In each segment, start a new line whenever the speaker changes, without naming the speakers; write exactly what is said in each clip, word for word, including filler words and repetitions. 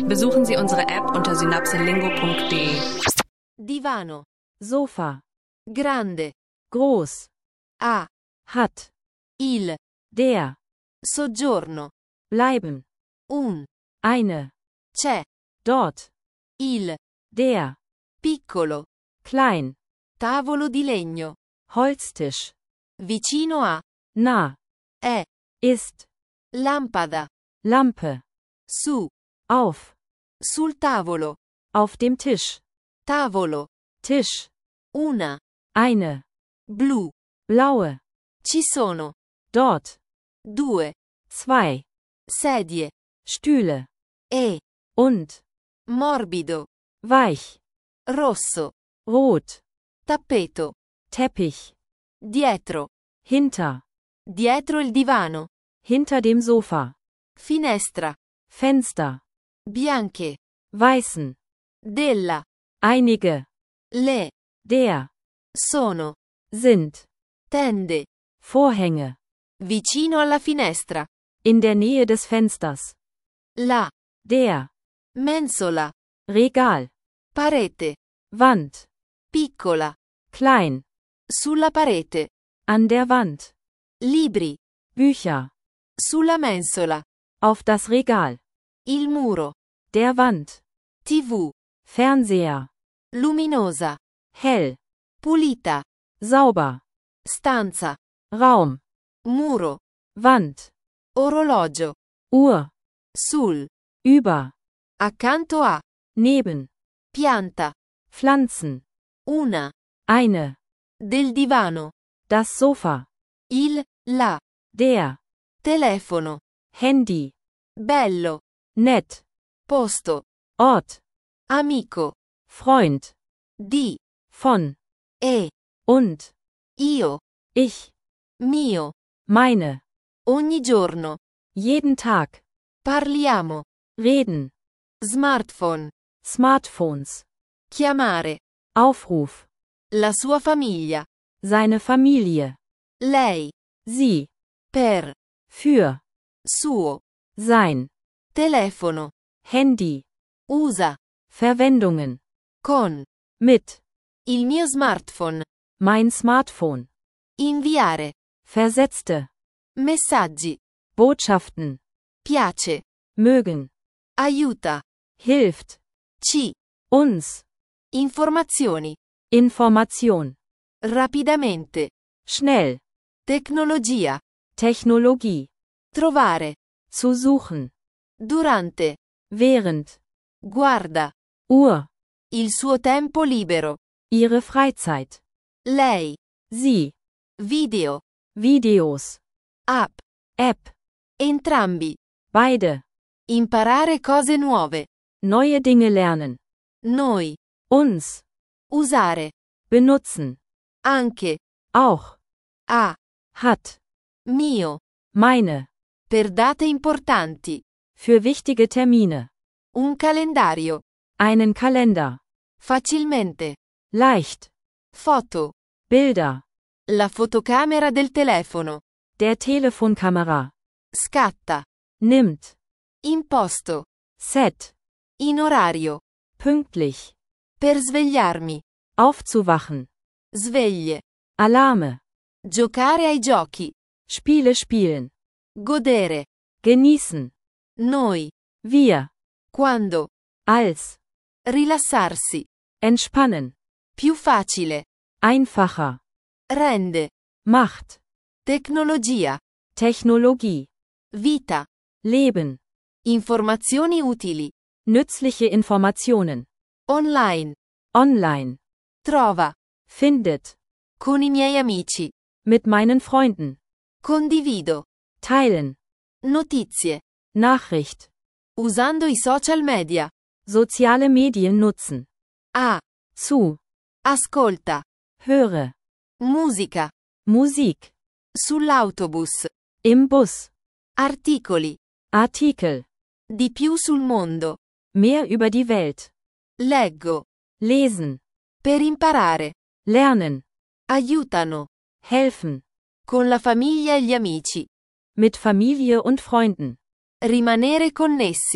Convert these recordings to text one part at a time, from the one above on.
Besuchen Sie unsere App unter synapselingo punkt de.
Divano.
Sofa.
Grande.
Groß.
Ha.
Hat.
Il.
Der.
Soggiorno.
Bleiben.
Un.
Eine.
C'è.
Dort.
Il.
Der.
Piccolo.
Klein.
Tavolo di legno.
Holztisch.
Vicino a.
Nah.
È.
Ist.
Lampada.
Lampe.
Su.
Auf.
Sul tavolo.
Auf dem Tisch.
Tavolo.
Tisch.
Una.
Eine.
Blu.
Blaue.
Ci sono.
Dort.
Due.
Zwei.
Sedie.
Stühle.
E.
Und.
Morbido.
Weich.
Rosso.
Rot.
Tappeto.
Teppich.
Dietro.
Hinter.
Dietro il divano.
Hinter dem Sofa.
Finestra.
Fenster.
Bianche.
Weißen.
Della.
Einige.
Le.
Der.
Sono.
Sind.
Tende.
Vorhänge.
Vicino alla finestra.
In der Nähe des Fensters.
La.
Der.
Mensola.
Regal.
Parete.
Wand.
Piccola.
Klein.
Sulla parete.
An der Wand.
Libri.
Bücher.
Sulla mensola.
Auf das Regal.
Il muro.
Der Wand.
tivù.
Fernseher.
Luminosa.
Hell.
Pulita.
Sauber.
Stanza.
Raum.
Muro.
Wand.
Orologio.
Uhr.
Sul.
Über.
Accanto a.
Neben.
Pianta.
Pflanzen.
Una.
Eine.
Del divano.
Das Sofa.
Il. La.
Der.
Telefono.
Handy.
Bello.
Nett.
Posto.
Ort.
Amico.
Freund.
Di.
Von.
E.
Und.
Io.
Ich.
Mio.
Meine.
Ogni giorno.
Jeden Tag.
Parliamo.
Reden.
Smartphone.
Smartphones.
Chiamare.
Aufruf.
La sua famiglia.
Seine Familie.
Lei.
Sie.
Per.
Für.
Suo.
Sein.
Telefono.
Handy.
Usa.
Verwendungen.
Con.
Mit.
Il mio smartphone.
Mein Smartphone.
Inviare.
Versetzte.
Messaggi.
Botschaften.
Piace.
Mögen.
Aiuta.
Hilft.
Ci.
Uns.
Informazioni.
Information.
Rapidamente.
Schnell.
Tecnologia.
Technologie.
Trovare.
Zu suchen.
Durante.
Während.
Guarda.
Uhr.
Il suo tempo libero.
Ihre Freizeit.
Lei.
Sie.
Video.
Videos.
App.
App.
Entrambi.
Beide.
Imparare cose nuove.
Neue Dinge lernen.
Noi.
Uns.
Usare.
Benutzen.
Anche.
Auch.
A.
Hat.
Mio.
Meine.
Per date importanti.
Für wichtige Termine.
Un calendario.
Einen Kalender.
Facilmente.
Leicht.
Foto.
Bilder.
La fotocamera del telefono.
Der Telefonkamera.
Scatta.
Nimmt.
Imposto.
Set.
In orario.
Pünktlich.
Per svegliarmi.
Aufzuwachen.
Sveglie.
Alarme.
Giocare ai giochi.
Spiele spielen.
Godere.
Genießen.
Noi.
Wir.
Quando.
Als.
Rilassarsi.
Entspannen.
Più facile.
Einfacher.
Rende.
Macht.
Tecnologia.
Technologie.
Vita.
Leben.
Informazioni utili.
Nützliche Informationen.
Online.
Online.
Trova.
Findet.
Con i miei amici.
Mit meinen Freunden.
Condivido.
Teilen.
Notizie.
Nachricht.
Usando i social media.
Soziale Medien nutzen.
A.
Zu.
Ascolta.
Höre.
Musica.
Musik.
Sull'autobus.
Im Bus.
Articoli.
Artikel.
Di più sul mondo.
Mehr über die Welt.
Leggo.
Lesen.
Per imparare.
Lernen.
Aiutano.
Helfen.
Con la famiglia e gli amici.
Mit Familie und Freunden.
Rimanere connessi.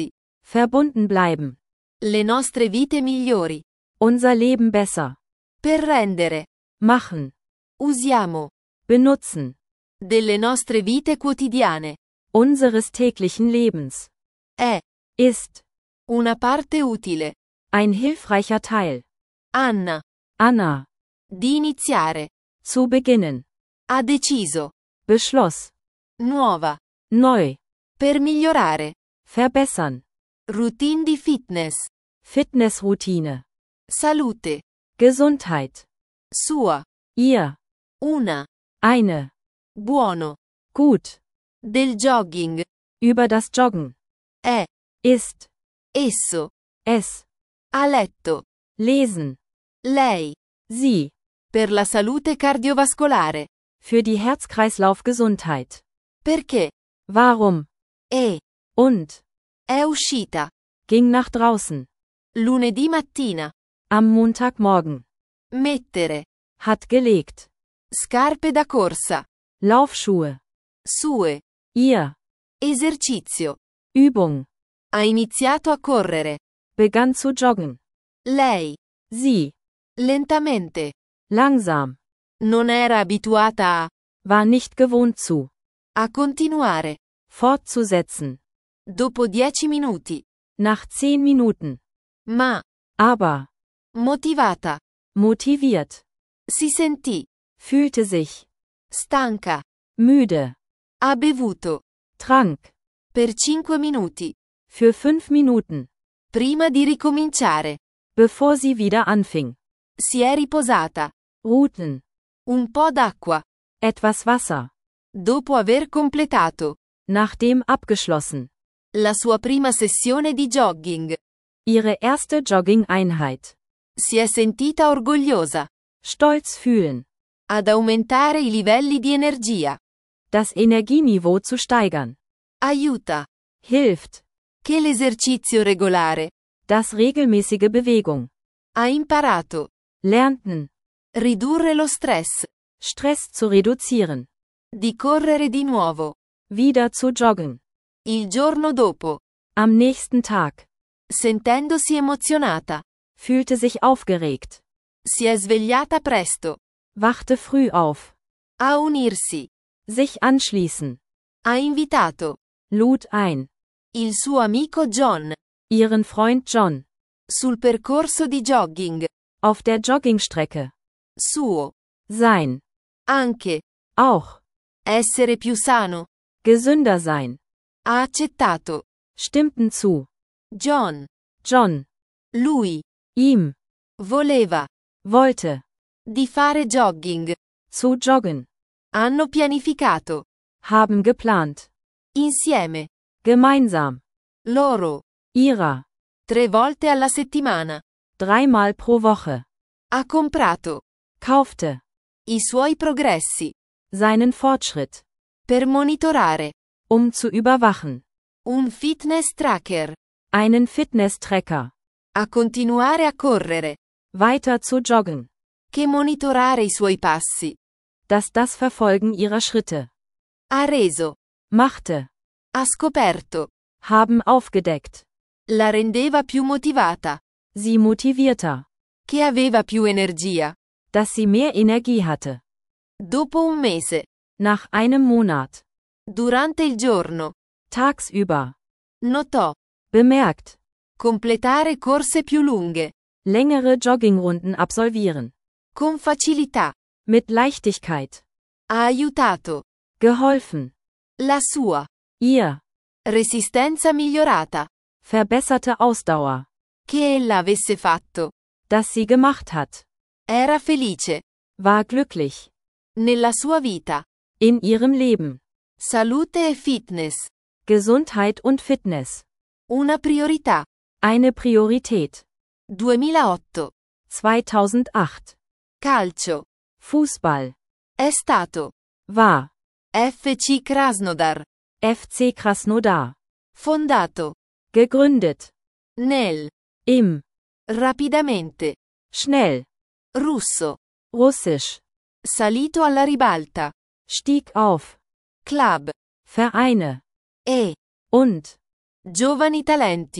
Verbunden bleiben.
Le nostre vite migliori.
Unser Leben besser.
Per rendere.
Machen.
Usiamo.
Benutzen.
Delle nostre vite quotidiane.
Unseres täglichen Lebens.
È.
Ist.
Una parte utile.
Ein hilfreicher Teil.
Anna.
Anna.
Di iniziare.
Zu beginnen.
Ha deciso.
Beschloss.
Nuova.
Neu.
Per migliorare.
Verbessern.
Routine di fitness.
Fitnessroutine.
Salute.
Gesundheit.
Sua.
Ihr.
Una.
Eine.
Buono.
Gut.
Del jogging.
Über das Joggen.
È.
Ist.
Esso.
Es.
Ha letto.
Lesen.
Lei.
Sie.
Per la salute cardiovascolare.
Für die Herz-Kreislauf-Gesundheit.
Perché.
Warum?
E.
Und.
È uscita.
Ging nach draußen.
Lunedì mattina.
Am Montagmorgen.
Mettere.
Hat gelegt.
Scarpe da corsa.
Laufschuhe.
Sue.
Ihr.
Esercizio.
Übung.
Ha iniziato a correre.
Begann zu joggen.
Lei.
Sie.
Lentamente.
Langsam.
Non era abituata a.
War nicht gewohnt zu.
A continuare.
Fortzusetzen.
Dopo dieci minuti.
Nach zehn Minuten.
Ma.
Aber.
Motivata.
Motiviert.
Si sentì.
Fühlte sich.
Stanca.
Müde.
Ha bevuto.
Trank.
Per cinque minuti.
Für fünf Minuten.
Prima di ricominciare.
Bevor sie wieder anfing.
Si è riposata.
Ruhten.
Un po' d'acqua.
Etwas Wasser.
Dopo aver completato.
Nachdem abgeschlossen.
La sua prima sessione di jogging.
Ihre erste Jogging-Einheit.
Si è sentita orgogliosa.
Stolz fühlen.
Ad aumentare i livelli di energia.
Das Energieniveau zu steigern.
Aiuta.
Hilft.
Che l'esercizio regolare.
Das regelmäßige Bewegung.
Ha imparato.
Lernten.
Ridurre lo stress.
Stress zu reduzieren.
Di correre di nuovo.
Wieder zu joggen.
Il giorno dopo.
Am nächsten Tag.
Sentendosi emozionata.
Fühlte sich aufgeregt.
Si è svegliata presto.
Wachte früh auf.
A unirsi.
Sich anschließen.
Ha invitato.
Lud ein.
Il suo amico John.
Ihren Freund John.
Sul percorso di jogging.
Auf der Joggingstrecke.
Suo.
Sein.
Anche.
Auch.
Essere più sano.
Gesünder sein.
Ha accettato.
Stimmten zu.
John.
John.
Lui.
Ihm.
Voleva.
Wollte.
Di fare jogging.
Zu joggen.
Hanno pianificato.
Haben geplant.
Insieme.
Gemeinsam.
Loro.
Ihrer.
Tre volte alla settimana.
Dreimal pro Woche.
Ha comprato.
Kaufte.
I suoi progressi.
Seinen Fortschritt.
Per monitorare.
Um zu überwachen.
Un fitness tracker.
Einen Fitness-Tracker.
A continuare a correre.
Weiter zu joggen.
Che monitorare i suoi passi.
Das das Verfolgen ihrer Schritte.
Ha reso.
Machte.
Ha scoperto.
Haben aufgedeckt.
La rendeva più motivata.
Sie motivierter.
Che aveva più energia.
Dass sie mehr Energie hatte.
Dopo un mese.
Nach einem Monat.
Durante il giorno.
Tagsüber.
Notò.
Bemerkt.
Completare corse più lunghe.
Längere Joggingrunden absolvieren.
Con facilità.
Mit Leichtigkeit.
Ha aiutato.
Geholfen.
La sua.
Ihr.
Resistenza migliorata.
Verbesserte Ausdauer.
Che ella avesse fatto.
Das sie gemacht hat.
Era felice.
War glücklich.
Nella sua vita.
In ihrem Leben.
Salute e fitness.
Gesundheit und Fitness.
Una priorità.
Eine Priorität.
duemilaotto.
zweitausendacht.
Calcio.
Fußball.
È stato.
War.
F C Krasnodar.
F C Krasnodar.
Fondato.
Gegründet.
Nel.
Im.
Rapidamente.
Schnell.
Russo.
Russisch.
Salito alla ribalta.
Stieg auf.
Club.
Vereine.
E.
Und.
Giovani talenti.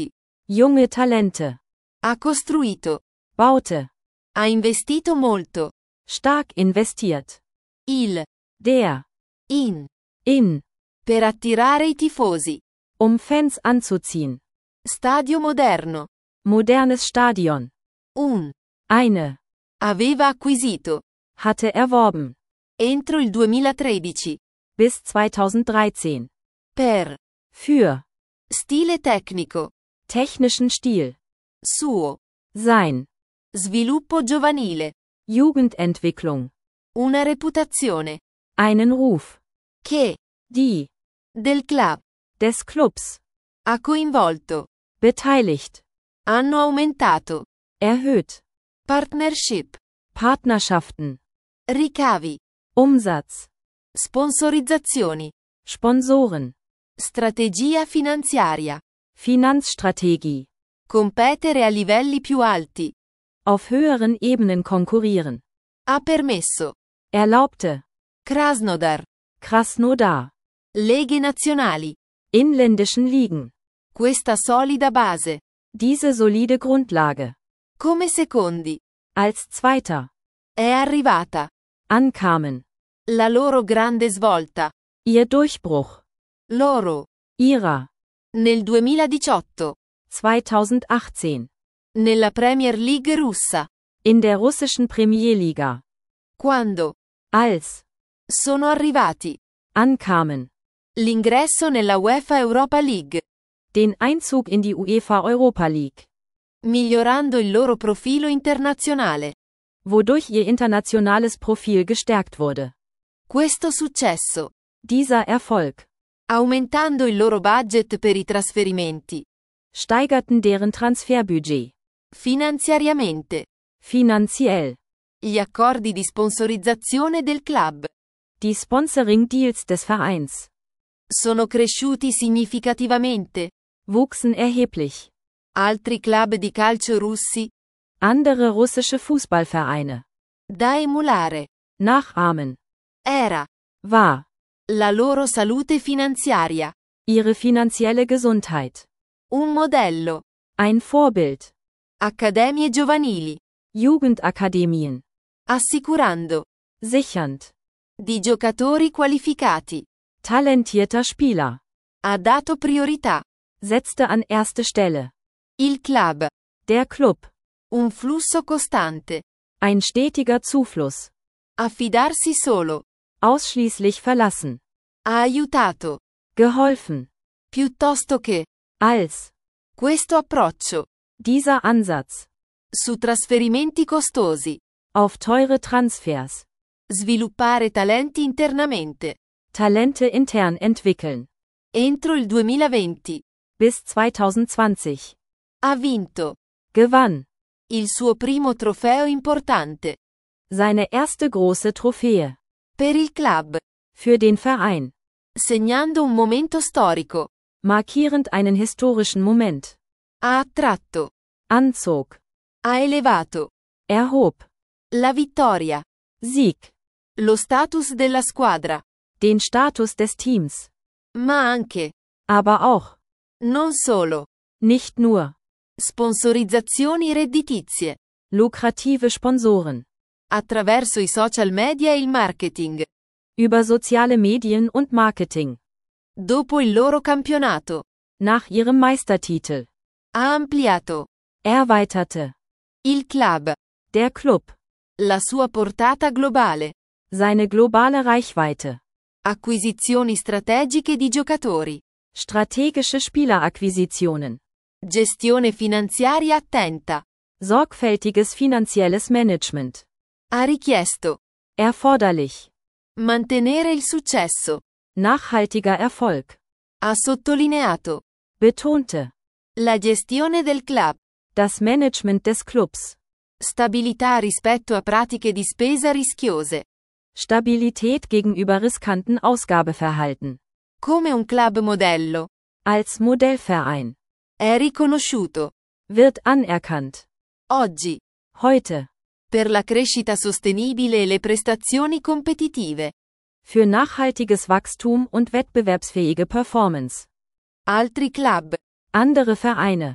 Junge Talente.
Ha costruito.
Baute.
Ha investito molto.
Stark investiert.
Il.
Der.
In.
In.
Per attirare i tifosi.
Um Fans anzuziehen.
Stadio moderno.
Modernes Stadion.
Un.
Eine.
Aveva acquisito.
Hatte erworben.
Entro il duemilatredici.
Bis zweitausenddreizehn.
Per.
Für.
Stile tecnico.
Technischen Stil.
Suo.
Sein.
Sviluppo giovanile.
Jugendentwicklung.
Una reputazione.
Einen Ruf.
Che.
Die.
Del club.
Des Clubs.
Ha coinvolto.
Beteiligt.
Hanno aumentato.
Erhöht.
Partnership.
Partnerschaften.
Ricavi.
Umsatz.
Sponsorizzazioni.
Sponsoren.
Strategia finanziaria.
Finanzstrategie.
Competere a livelli più alti.
Auf höheren Ebenen konkurrieren.
Ha permesso.
Erlaubte.
Krasnodar.
Krasnodar.
Leghe nazionali.
Inländischen Ligen.
Questa solida base.
Diese solide Grundlage.
Come secondi.
Als Zweiter.
È arrivata.
Ankamen.
La loro grande svolta.
Ihr Durchbruch.
Loro.
Ihrer.
Nel duemiladiciotto.
zweitausendachtzehn.
Nella Premier League russa.
In der russischen Premierliga.
Quando.
Als.
Sono arrivati.
Ankamen.
L'ingresso nella UEFA Europa League.
Den Einzug in die UEFA Europa League.
Migliorando il loro profilo internazionale.
Wodurch ihr internationales Profil gestärkt wurde.
Questo successo.
Dieser Erfolg.
Aumentando il loro budget per i trasferimenti.
Steigerten deren Transferbudget.
Finanziariamente.
Finanziell.
Gli accordi di sponsorizzazione del club.
Die Sponsoring-Deals des Vereins.
Sono cresciuti significativamente.
Wuchsen erheblich.
Altri club di calcio russi.
Andere russische Fußballvereine.
Da emulare.
Nachahmen.
Era.
War.
La loro salute finanziaria.
Ihre finanzielle Gesundheit.
Un modello.
Ein Vorbild.
Accademie giovanili.
Jugendakademien.
Assicurando.
Sichernd.
Di giocatori qualificati.
Talentierter Spieler.
Ha dato priorità.
Setzte an erste Stelle.
Il club.
Der Club.
Un flusso costante.
Ein stetiger Zufluss.
Affidarsi solo.
Ausschließlich verlassen.
Ha aiutato.
Geholfen.
Piuttosto che.
Als.
Questo approccio.
Dieser Ansatz.
Su trasferimenti costosi.
Auf teure Transfers.
Sviluppare talenti internamente.
Talente intern entwickeln.
Entro il duemilaventi.
Bis zweitausendzwanzig.
Ha vinto.
Gewann.
Il suo primo trofeo importante.
Seine erste große Trophäe.
Per il club.
Für den Verein.
Segnando un momento storico.
Markierend einen historischen Moment.
Ha attratto.
Anzog.
Ha elevato.
Erhob.
La vittoria.
Sieg.
Lo status della squadra.
Den Status des Teams.
Ma anche.
Aber auch.
Non solo.
Nicht nur.
Sponsorizzazioni redditizie.
Lukrative Sponsoren.
Attraverso i social media e il marketing.
Über soziale Medien und Marketing.
Dopo il loro campionato.
Nach ihrem Meistertitel.
Ha ampliato.
Erweiterte.
Il club.
Der Club.
La sua portata globale.
Seine globale Reichweite.
Acquisizioni strategiche di giocatori.
Strategische Spielerakquisitionen.
Gestione finanziaria attenta.
Sorgfältiges finanzielles Management.
Ha richiesto.
Erforderlich.
Mantenere il successo.
Nachhaltiger Erfolg.
Ha sottolineato.
Betonte.
La gestione del club.
Das Management des Clubs.
Stabilità rispetto a pratiche di spesa rischiose.
Stabilität gegenüber riskanten Ausgabeverhalten.
Come un club modello.
Als Modellverein.
È riconosciuto.
Wird anerkannt.
Oggi.
Heute.
Per la crescita sostenibile e le prestazioni competitive.
Für nachhaltiges Wachstum und wettbewerbsfähige Performance.
Altri club.
Andere Vereine.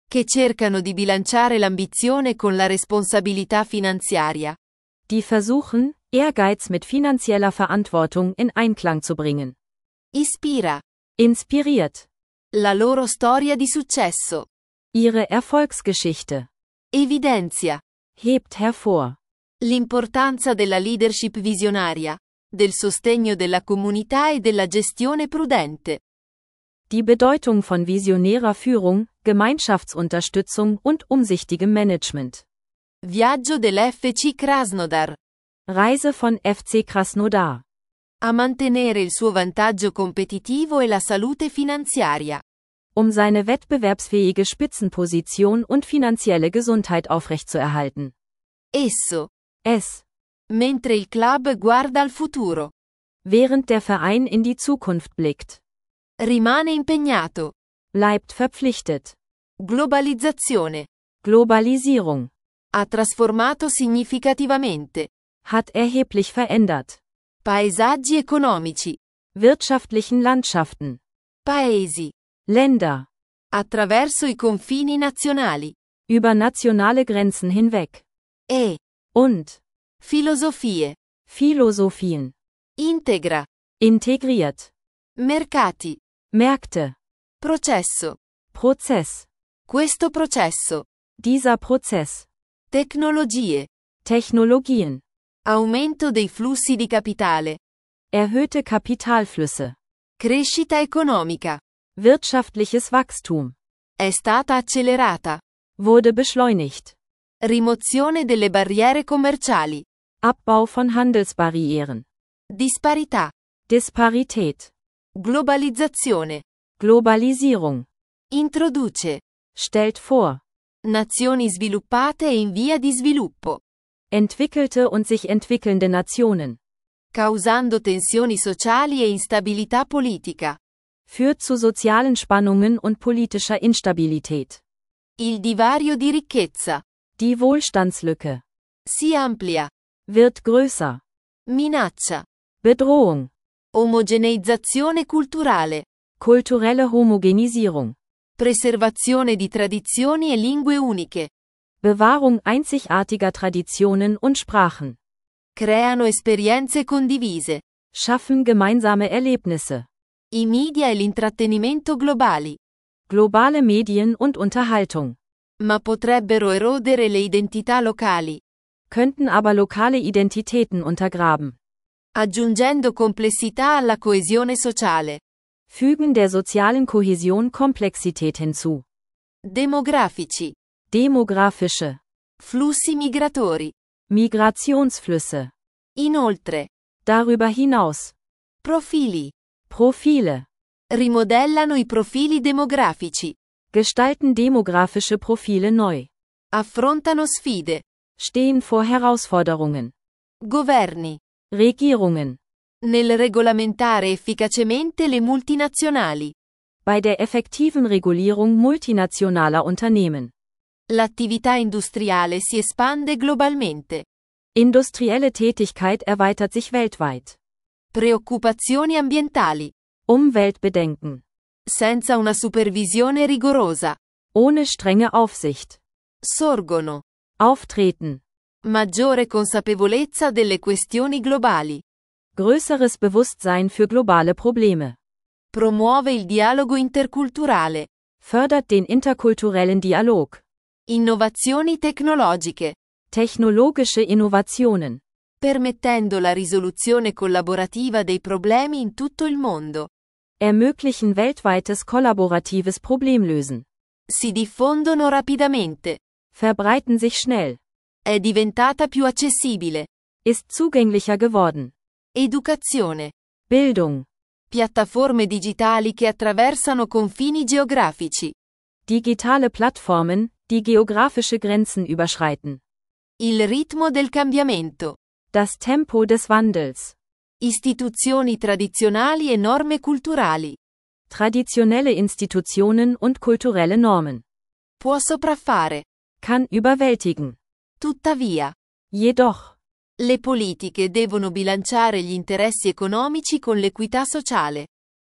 che cercano di bilanciare l'ambizione con la responsabilità finanziaria.
Die versuchen, Ehrgeiz mit finanzieller Verantwortung in Einklang zu bringen.
Ispira.
Inspiriert.
La loro storia di successo.
Ihre Erfolgsgeschichte.
Evidenzia.
Hebt hervor.
L'importanza della leadership visionaria, del sostegno della comunità e della gestione prudente.
Die Bedeutung von visionärer Führung, Gemeinschaftsunterstützung und umsichtigem Management.
Viaggio dell'F C Krasnodar.
Reise von F C Krasnodar.
A mantenere il suo vantaggio competitivo e la salute finanziaria.
Um seine wettbewerbsfähige Spitzenposition und finanzielle Gesundheit aufrechtzuerhalten.
Esso.
Es.
Mentre il club guarda al futuro.
Während der Verein in die Zukunft blickt.
Rimane impegnato.
Bleibt verpflichtet.
Globalizzazione.
Globalisierung.
Ha trasformato significativamente.
Hat erheblich verändert.
Paesaggi economici.
Wirtschaftlichen Landschaften.
Paesi.
Länder.
Attraverso i confini nazionali.
Über nationale Grenzen hinweg.
E.
Und.
Filosofie.
Philosophien.
Integra.
Integriert.
Mercati.
Märkte.
Processo.
Prozess.
Questo processo.
Dieser Prozess.
Tecnologie.
Technologien.
Aumento dei flussi di capitale.
Erhöhte Kapitalflüsse.
Crescita economica.
Wirtschaftliches Wachstum.
È stata accelerata.
Wurde beschleunigt.
Rimozione delle barriere commerciali.
Abbau von Handelsbarrieren.
Disparità.
Disparität.
Globalizzazione.
Globalisierung.
Introduce.
Stellt vor.
Nazioni sviluppate e in via di sviluppo.
Entwickelte und sich entwickelnde Nationen.
Causando tensioni sociali e instabilità politica.
Führt zu sozialen Spannungen und politischer Instabilität.
Il divario di ricchezza.
Die Wohlstandslücke.
Si amplia.
Wird größer.
Minaccia.
Bedrohung.
Omogeneizzazione culturale.
Kulturelle Homogenisierung.
Preservazione di tradizioni e lingue uniche.
Bewahrung einzigartiger Traditionen und Sprachen.
Creano esperienze condivise.
Schaffen gemeinsame Erlebnisse.
I media e l'intrattenimento globali.
Globale Medien und Unterhaltung.
Ma potrebbero erodere le identità locali.
Könnten aber lokale Identitäten untergraben.
Aggiungendo complessità alla coesione sociale.
Fügen der sozialen Kohäsion Komplexität hinzu.
Demografici.
Demografische.
Flussi migratori.
Migrationsflüsse.
Inoltre.
Darüber hinaus.
Profili.
Profile.
Rimodellano i profili demografici.
Gestalten demografische Profile neu.
Affrontano sfide.
Stehen vor Herausforderungen.
Governi.
Regierungen.
Nel regolamentare efficacemente le multinazionali.
Bei der effektiven Regulierung multinationaler Unternehmen.
L'attività industriale si espande globalmente.
Industrielle Tätigkeit erweitert sich weltweit.
Preoccupazioni ambientali.
Umweltbedenken.
Senza una supervisione rigorosa.
Ohne strenge Aufsicht.
Sorgono.
Auftreten.
Maggiore consapevolezza delle questioni globali.
Größeres Bewusstsein für globale Probleme.
Promuove il dialogo interculturale.
Fördert den interkulturellen Dialog.
Innovazioni tecnologiche.
Technologische Innovationen.
Permettendo la risoluzione collaborativa dei problemi in tutto il mondo.
Ermöglichen weltweites kollaboratives Problemlösen.
Si diffondono rapidamente.
Verbreiten sich schnell.
È diventata più accessibile.
Ist zugänglicher geworden.
Educazione.
Bildung.
Piattaforme digitali che attraversano confini geografici.
Digitale Plattformen, die geografische Grenzen überschreiten.
Il ritmo del cambiamento.
Das Tempo des Wandels.
Istituzioni tradizionali e norme culturali.
Traditionelle Institutionen und kulturelle Normen.
Può sopraffare.
Kann überwältigen.
Tuttavia.
Jedoch.
Le politiche devono bilanciare gli interessi economici con l'equità sociale.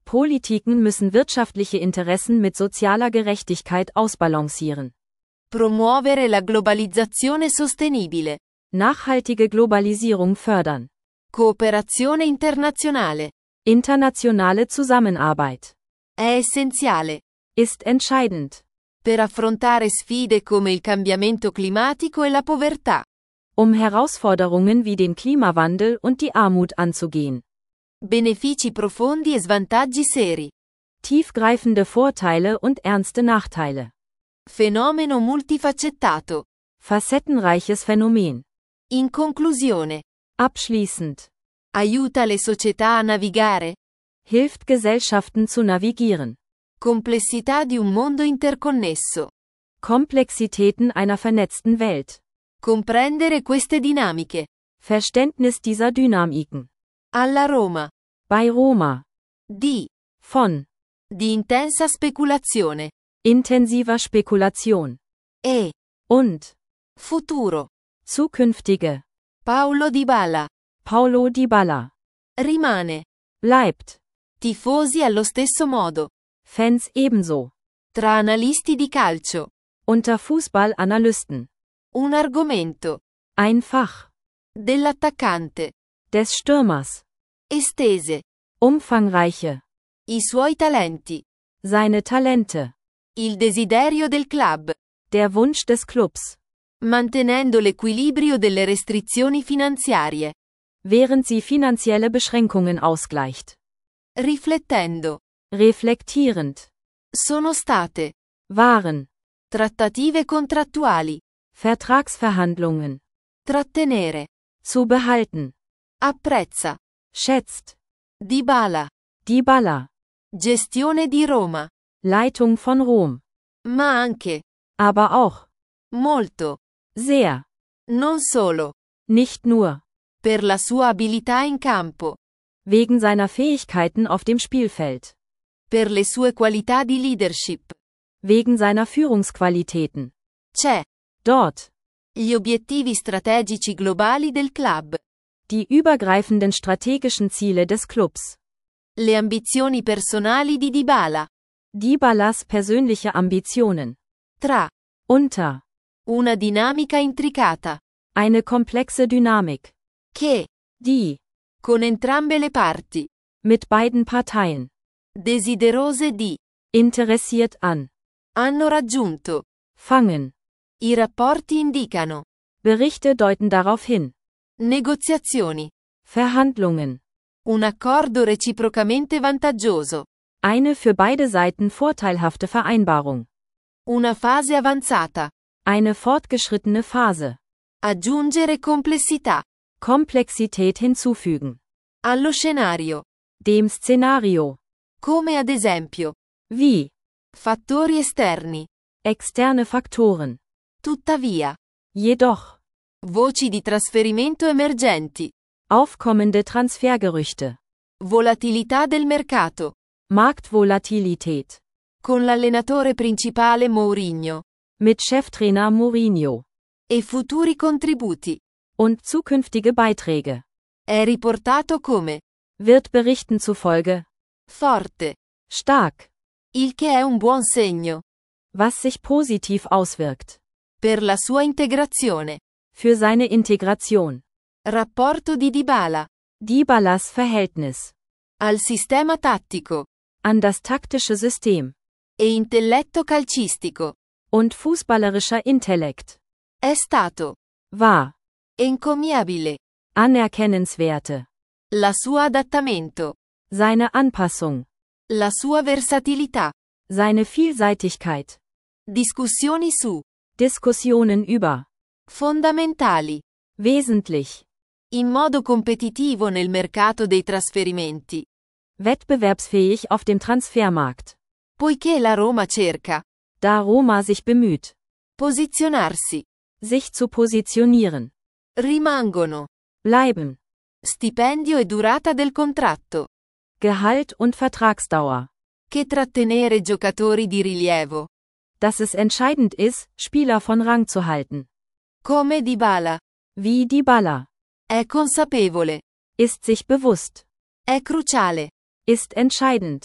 Politiken müssen wirtschaftliche Interessen mit sozialer Gerechtigkeit ausbalancieren.
Promuovere la globalizzazione sostenibile.
Nachhaltige Globalisierung fördern.
Cooperazione internazionale.
Internationale Zusammenarbeit.
È essenziale.
Ist entscheidend.
Per affrontare sfide come il cambiamento climatico e la povertà.
Um Herausforderungen wie den Klimawandel und die Armut anzugehen.
Benefici profondi e svantaggi seri.
Tiefgreifende Vorteile und ernste Nachteile.
Fenomeno multifaccettato.
Facettenreiches Phänomen.
In conclusione.
Abschließend.
Aiuta le società a navigare.
Hilft Gesellschaften zu navigieren.
Complessità di un mondo interconnesso.
Komplexitäten einer vernetzten Welt.
Comprendere queste dinamiche.
Verständnis dieser Dynamiken.
Alla Roma.
Bei Roma.
Di.
Von.
Di intensa speculazione.
Intensiver Spekulation.
E.
Und.
Futuro.
Zukünftige.
Paulo Dybala.
Paulo Dybala.
Rimane.
Bleibt.
Tifosi allo stesso modo.
Fans ebenso.
Tra analisti di calcio.
Unter Fußballanalysten.
Un argomento.
Ein Fach.
Dell'attaccante.
Des Stürmers.
Estese.
Umfangreiche.
I suoi talenti.
Seine Talente.
Il desiderio del club.
Der Wunsch des Clubs.
Mantenendo l'equilibrio delle restrizioni finanziarie.
Während sie finanzielle Beschränkungen ausgleicht.
Riflettendo.
Reflektierend.
Sono state.
Waren.
Trattative contrattuali.
Vertragsverhandlungen.
Trattenere.
Zu behalten.
Apprezza.
Schätzt.
Dybala.
Dybala.
Gestione di Roma.
Leitung von Rom.
Ma anche.
Aber auch.
Molto.
Sehr.
Non solo.
Nicht nur.
Per la sua abilità in campo.
Wegen seiner Fähigkeiten auf dem Spielfeld.
Per le sue qualità di leadership.
Wegen seiner Führungsqualitäten.
C'è.
Dort.
Gli obiettivi strategici globali del club.
Die übergreifenden strategischen Ziele des Clubs.
Le ambizioni personali di Dybala.
Dybalas persönliche Ambitionen.
Tra.
Unter.
Una dinamica intricata.
Eine komplexe Dynamik.
Che.
Die.
Con entrambe le parti.
Mit beiden Parteien.
Desiderose di.
Interessiert an.
Hanno raggiunto.
Fangen.
I rapporti indicano.
Berichte deuten darauf hin.
Negoziazioni.
Verhandlungen.
Un accordo reciprocamente vantaggioso.
Eine für beide Seiten vorteilhafte Vereinbarung.
Una fase avanzata.
Eine fortgeschrittene Phase.
Aggiungere complessità.
Komplexität hinzufügen.
Allo scenario.
Dem Szenario.
Come ad esempio.
Wie.
Fattori esterni.
Externe Faktoren.
Tuttavia.
Jedoch.
Voci di trasferimento emergenti.
Aufkommende Transfergerüchte.
Volatilità del mercato.
Marktvolatilität.
Con l'allenatore principale Mourinho.
Mit Cheftrainer Mourinho.
E futuri contributi.
Und zukünftige Beiträge.
È riportato come.
Wird Berichten zufolge.
Forte.
Stark.
Il che è un buon segno.
Was sich positiv auswirkt.
Per la sua integrazione.
Für seine Integration.
Rapporto di Dybala.
Dybalas Verhältnis.
Al sistema tattico.
An das taktische System.
E intelletto calcistico.
Und fußballerischer Intellekt.
È stato.
War.
Encomiabile.
Anerkennenswerte.
La sua adattamento.
Seine Anpassung.
La sua versatilità.
Seine Vielseitigkeit.
Discussioni su.
Diskussionen über.
Fondamentali.
Wesentlich.
In modo competitivo nel mercato dei trasferimenti.
Wettbewerbsfähig auf dem Transfermarkt.
Poiché la Roma cerca.
Da Roma sich bemüht.
Posizionarsi.
Sich zu positionieren.
Rimangono.
Bleiben.
Stipendio e durata del contratto.
Gehalt und Vertragsdauer.
Che trattenere giocatori di rilievo.
Dass es entscheidend ist, Spieler von Rang zu halten.
Come Dybala.
Wie Dybala.
È consapevole.
Ist sich bewusst.
È cruciale.
Ist entscheidend.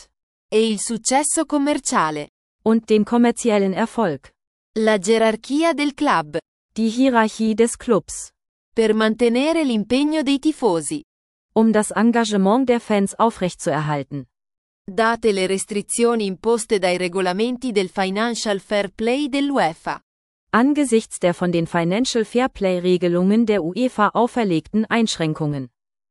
e il successo commerciale.
und dem kommerziellen Erfolg.
La gerarchia del club.
Die Hierarchie des Clubs.
Per mantenere l'impegno dei tifosi.
Um das Engagement der Fans aufrechtzuerhalten.
Date le restrizioni imposte dai regolamenti del Financial Fair Play dell'UEFA.
Angesichts der von den Financial Fairplay-Regelungen der UEFA auferlegten Einschränkungen.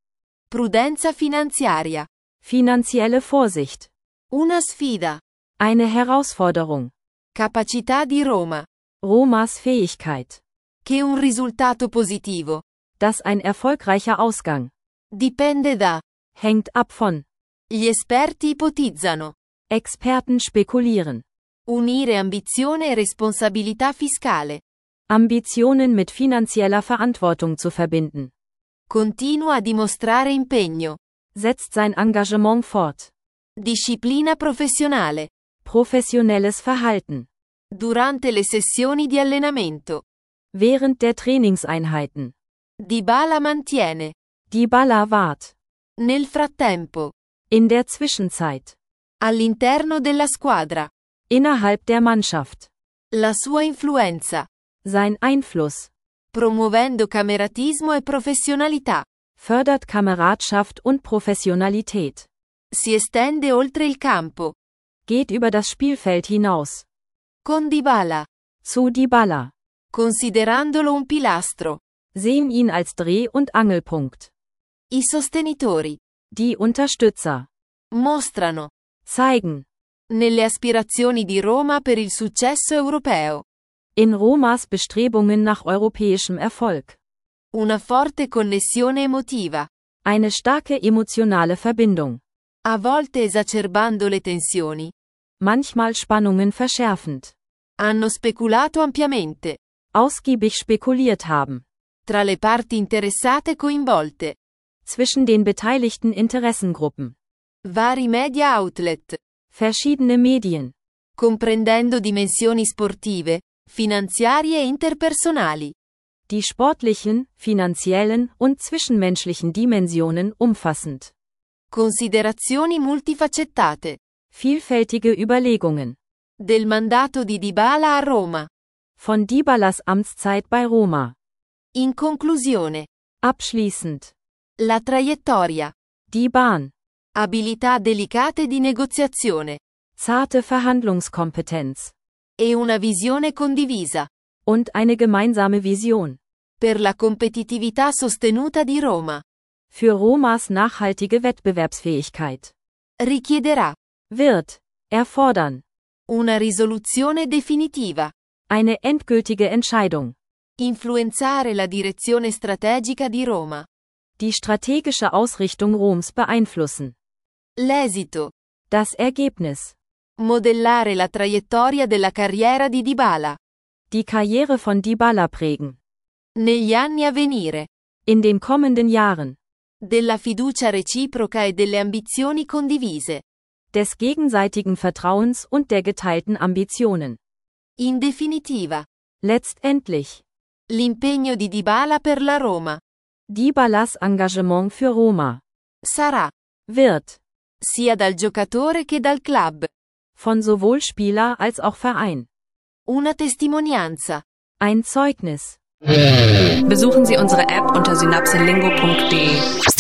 Prudenza finanziaria.
Finanzielle Vorsicht.
Una sfida.
Eine Herausforderung.
Capacità di Roma.
Romas Fähigkeit.
Che un risultato positivo.
Dass ein erfolgreicher Ausgang.
Dipende da.
Hängt ab von.
Gli esperti ipotizzano.
Experten spekulieren.
Unire ambizione e responsabilità fiscale.
Ambitionen mit finanzieller Verantwortung zu verbinden.
Continua a dimostrare impegno.
Setzt sein Engagement fort.
Disciplina professionale.
Professionelles Verhalten.
Durante le sessioni di allenamento.
Während der Trainingseinheiten.
Dybala mantiene.
Dybala wahrt.
Nel frattempo.
In der Zwischenzeit.
All'interno della squadra.
Innerhalb der Mannschaft.
La sua influenza.
Sein Einfluss.
Promuovendo cameratismo e professionalità.
Fördert Kameradschaft und Professionalität.
Si estende oltre il campo.
Geht über das Spielfeld hinaus.
Con Dybala.
Zu Dybala.
Considerandolo un pilastro.
Sehen ihn als Dreh- und Angelpunkt.
I sostenitori.
Die Unterstützer.
Mostrano.
Zeigen.
Nelle aspirazioni di Roma per il successo europeo.
In Romas Bestrebungen nach europäischem Erfolg.
Una forte connessione emotiva.
Eine starke emotionale Verbindung.
A volte esacerbando le tensioni.
Manchmal Spannungen verschärfend.
Hanno speculato ampiamente.
Ausgiebig spekuliert haben.
Tra le parti interessate coinvolte.
Zwischen den beteiligten Interessengruppen.
Vari media outlet.
Verschiedene Medien.
Comprendendo dimensioni sportive, finanziarie e interpersonali.
Die sportlichen, finanziellen und zwischenmenschlichen Dimensionen umfassend.
Considerazioni multifacettate.
Vielfältige Überlegungen.
Del mandato di Dybala a Roma.
Von Dybalas Amtszeit bei Roma.
In conclusione.
Abschließend.
La traiettoria.
Die Bahn.
Abilità delicate di negoziazione.
Zarte Verhandlungskompetenz.
E una visione condivisa.
Und eine gemeinsame Vision.
Per la competitività sostenuta di Roma.
Für Romas nachhaltige Wettbewerbsfähigkeit.
Richiederà.
Wird. Erfordern.
Una risoluzione definitiva.
Eine endgültige Entscheidung.
Influenzare la direzione strategica di Roma.
Die strategische Ausrichtung Roms beeinflussen.
L'esito.
Das Ergebnis.
Modellare la traiettoria della carriera di Dybala.
Die Karriere von Dybala prägen.
Negli anni a venire.
In den kommenden Jahren.
Della fiducia reciproca e delle ambizioni condivise.
Des gegenseitigen Vertrauens und der geteilten Ambitionen.
In definitiva.
Letztendlich.
L'impegno di Dybala per la Roma.
Dybalas Engagement für Roma.
Sarà.
Wird.
Sia dal giocatore che dal club.
Von sowohl Spieler als auch Verein.
Una testimonianza.
Ein Zeugnis.
Besuchen Sie unsere App unter synapselingo punkt de.